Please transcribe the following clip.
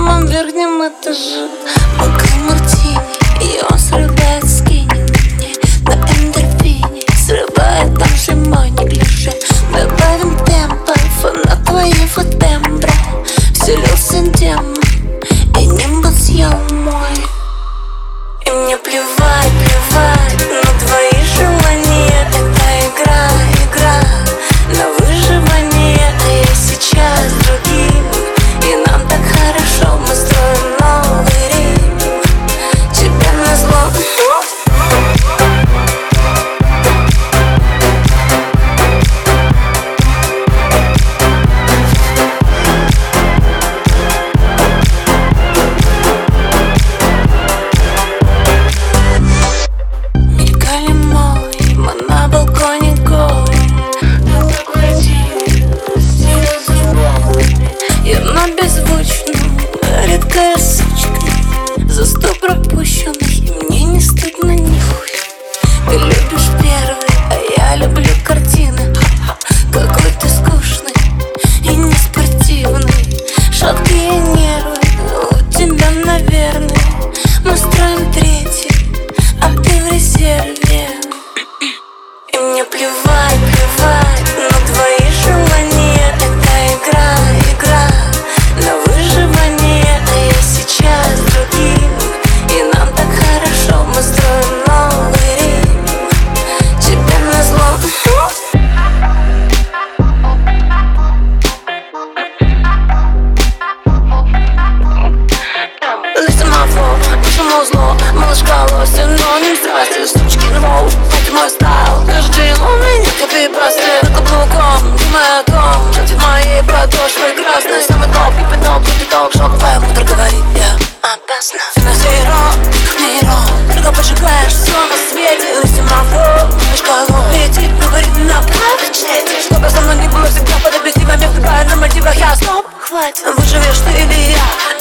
самом верхнем этаже. Бокал мартини, и он срывает скини на мне на эндорфине, срывает там же мой неглиже. Добавим темпа, фанат твоего тембра, вселился демон, и небо съел мой. И мне плевать, плевать на твои желания. Это игра, игра на выживание. А я сейчас с другим, и нам так хорошо. Мы строим новый Рим, тебе назло. Мелькали молнии, мы на балконе голые. Явно беззвучно, редкая сучка. За 100 пропущенных, и мне не стыдно нихуя. Ты любишь первый, а я люблю картины. Какой ты скучный и неспортивный. Шаткие нервы у тебя, наверное. Мы строим третий, а ты в резерве. И мне плевать, плевать на твои желания. Это игра, игра на выживание. А я сейчас с другим, и нам так хорошо. Мы строим новый Рим, тебе назло. Семафор, почему зло? Малышка лосин, но не здрасте. Сучки рву, это мой стайл. Каждый день у меня копипасты. За каблуком, думай о том, что в моей подошве красной. Самый топ, и потом будет ток-шок. Твоя мудро говорит, я опасна. Ты на сей рок, нейрон. Только поджигаешь все на свете. Семафор, малышка летит, говорит на плавочете. Что бы со мной ни было, всегда под объективами. Вступаю на мотивах, я стоп, хватит. Выживешь ты или я?